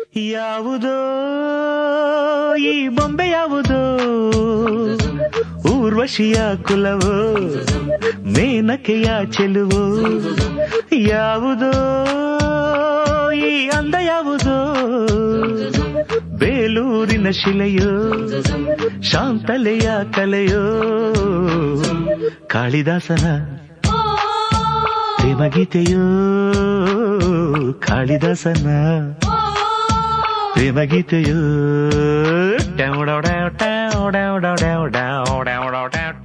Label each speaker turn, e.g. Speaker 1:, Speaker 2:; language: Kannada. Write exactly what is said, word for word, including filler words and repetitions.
Speaker 1: ಯಾವುದೋ ಈ ಬೊಂಬೆ ಯಾವುದೋ ಊರ್ವಶಿಯ ಕುಲವೋ ಮೇನಕೆಯ ಚೆಲುವೋ ಯಾವುದೋ ಈ ಅಂದ ಯಾವುದೋ ಬೇಲೂರಿನ ಶಿಲೆಯೋ ಶಾಂತಲೆಯ ಕಲೆಯೋ ಕಾಳಿದಾಸನ ಪ್ರೇಮಗೀತೆಯೋ ಕಾಳಿದಾಸನ ಪ್ರೇಮಗೀತೆಯೋ